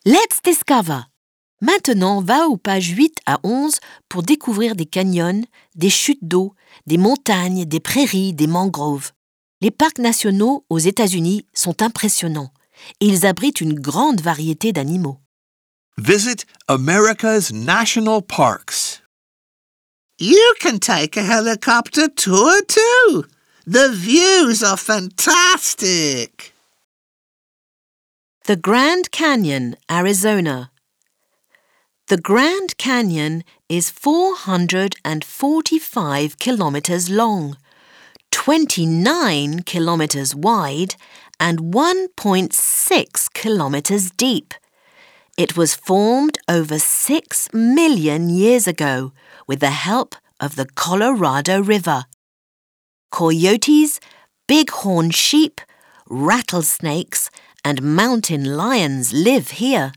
Let's discover! Maintenant, va aux pages 8 à 11 pour découvrir des canyons, des chutes d'eau, des montagnes, des prairies, des mangroves. Les parcs nationaux aux États-Unis sont impressionnants et ils abritent une grande variété d'animaux. Visit America's national parks. You can take a helicopter tour too. The views are fantastic. The Grand Canyon, Arizona. The Grand Canyon is 445 kilometers long, 29 kilometers wide, and 1.6 kilometers deep. It was formed over 6 million years ago with the help of the Colorado River. Coyotes, bighorn sheep, rattlesnakes, and mountain lions live here.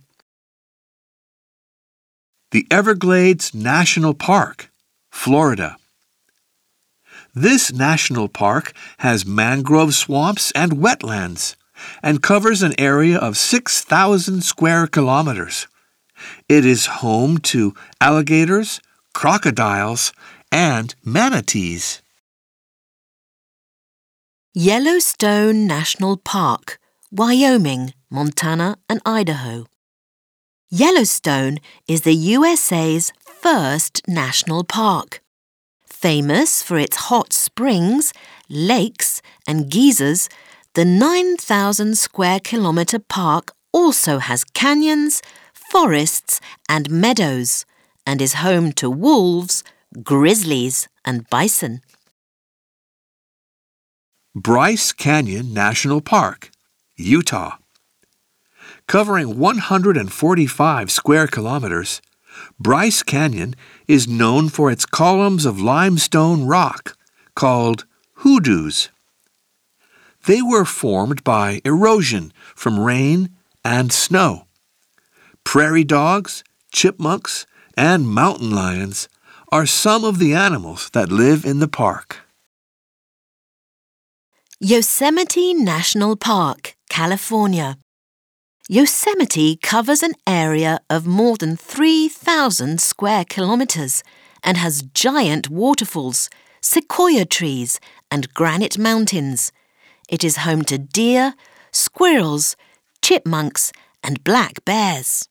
The Everglades National Park, Florida. This national park has mangrove swamps and wetlands and covers an area of 6,000 square kilometers. It is home to alligators, crocodiles, and manatees. Yellowstone National Park, Wyoming, Montana, and Idaho. Yellowstone is the USA's first national park. Famous for its hot springs, lakes, and geysers, the 9,000 square kilometer park also has canyons, forests, and meadows, and is home to wolves, grizzlies, and bison. Bryce Canyon National Park, Utah. Covering 145 square kilometers, Bryce Canyon is known for its columns of limestone rock called hoodoos. They were formed by erosion from rain and snow. Prairie dogs, chipmunks, and mountain lions are some of the animals that live in the park. Yosemite National Park, California. Yosemite covers an area of more than 3,000 square kilometers and has giant waterfalls, sequoia trees, and granite mountains. It is home to deer, squirrels, chipmunks, and black bears.